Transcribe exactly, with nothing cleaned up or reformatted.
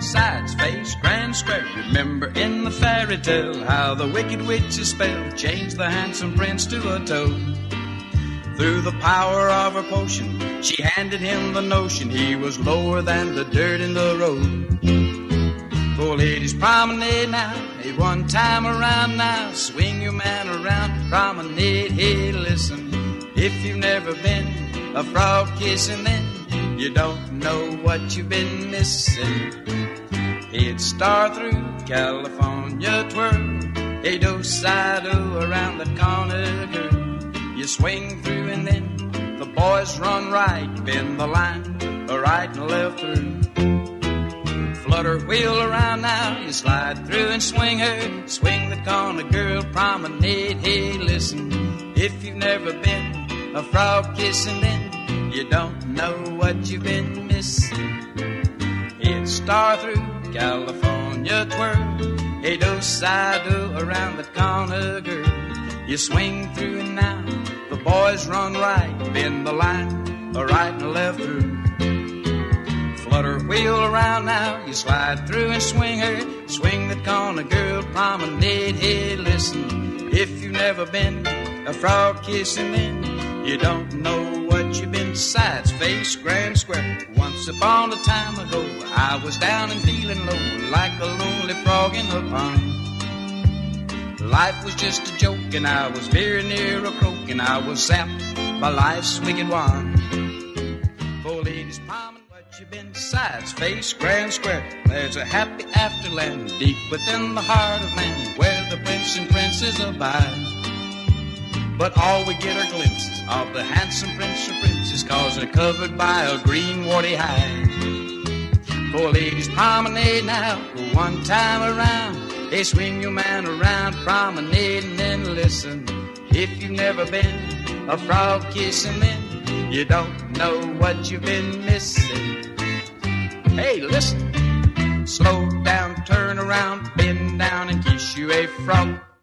sides, face, grand square. Remember in the fairy tale how the wicked witch's spell changed the handsome prince to a toad. Through the power of her potion, she handed him the notion he was lower than the dirt in the road. Go ladies, promenade now, hey, one time around now, swing your man around, promenade, hey, listen. If you've never been a frog kissing, then you don't know what you've been missing. He'd star through California twirl, hey, do-si-do around the corner, girl. You swing through and then the boys run right, bend the line, right and left through. Flutter, wheel around now, you slide through and swing her, swing the corner, girl, promenade, hey, listen. If you've never been a frog kissing, then you don't know what you've been missing. It's star through California twirl, hey, do-si-do around the corner, girl. You swing through and now the boys run right, bend the line, right and left through. Flutter, wheel around now, you slide through and swing her, swing the corner, girl, promenade, hey, listen. If you've never been a frog kissing, then you don't know what you've been. Sides, face, grand square. Once upon a time ago, I was down and feeling low, like a lonely frog in a pond. Life was just a joke and I was very near a croak, and I was zapped by life's wicked wand. Four ladies palming what you been. Sides, face, grand square. There's a happy afterland deep within the heart of man, where the prince and princess abide. But all we get are glimpses of the handsome prince and princess, cause they're covered by a green warty hide. Four ladies promenade now, one time around. Hey, swing your man around, promenade and then listen. If you've never been a frog kissing, then you don't know what you've been missing. Hey, listen. Slow down, turn around, bend down and kiss you a frog.